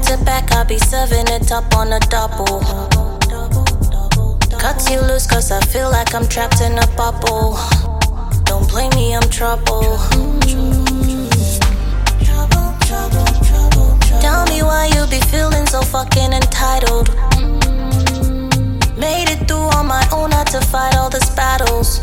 to back, I'll be serving it up on a double. Cut you loose cause I feel like I'm trapped in a bubble. Don't blame me, I'm trouble. Tell me why you be feeling so fucking entitled. Made it through on my own, had to fight all these battles.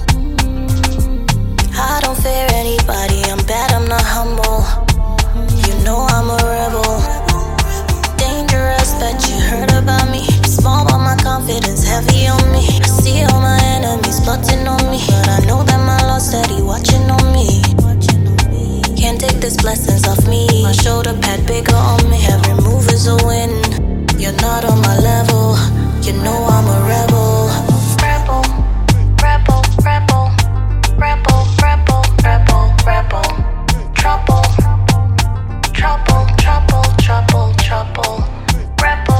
I don't fear anybody, I'm bad, I'm not humble. You know I'm a rebel. Dangerous, bet you heard about me. Small but my confidence heavy on me. I see all my enemies plotting on me, but I know that my Lord's steady watching on me. Can't take these blessings off me. My shoulder pad bigger on me, every move is a win. You're not on my level, you know I'm a rebel. Rebel, rebel, rebel, rebel, rebel, rebel, rebel. Trouble, trouble, trouble, trouble, trouble. Rebel,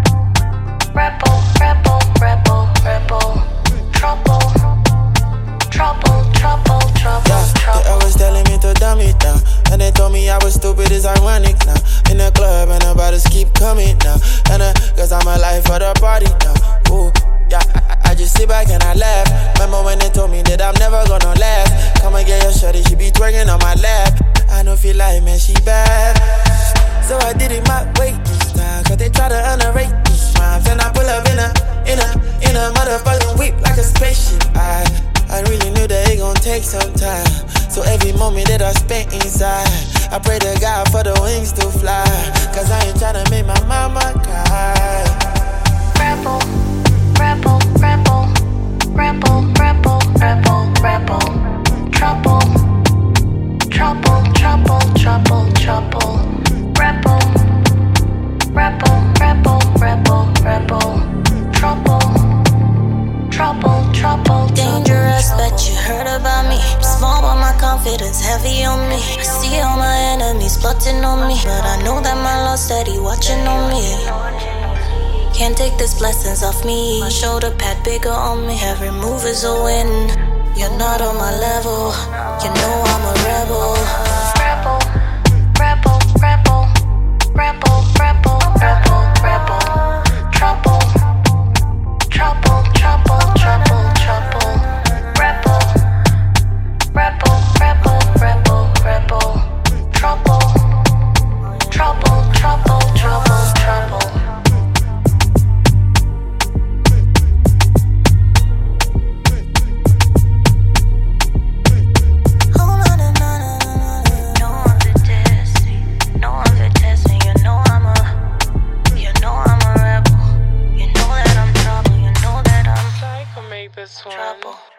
rebel, rebel, rebel, rebel. Trouble, trouble, trouble, trouble, trouble. They always telling me to dumb it down, and they told me I was stupid, it's ironic now. In the club and the bottles keep coming now, and cause I'm alive for the party now. Ooh, yeah, I just sit back and I laugh. Remember when they told me that I'm never gonna laugh? Come and get your shorty, she be twerking on my lap. I know feel like, man, she bad. So I did it my way this time, cause they try to underrate these rhymes. And I pull up in a motherfucking whip like a spaceship. I really knew that it gon' take some time. So every moment that I spent inside, I pray to God for the wings to fly. Cause I ain't tryna make my mama cry. Rebel, rebel, rebel, rebel, rebel, rebel, rebel. Trouble, trouble, trouble, trouble, trouble. Rebel, rebel, rebel, rebel, rebel. Trouble, trouble, trouble. Dangerous, bet you heard about me. Small but my confidence heavy on me. I see all my enemies plotting on me, but I know that my Lord's steady watching on me. Can't take these blessings off me. My shoulder pad bigger on me, every move is a win. You're not on my level, you know I'm a rebel. Rebel, rebel, rebel, rebel, rebel, rebel, rebel. Trouble, trouble, trouble, trouble, trouble. Rebel, rebel, rebel, rebel, rebel. Trouble, trouble, trouble, trouble, trouble. This one. Trouble.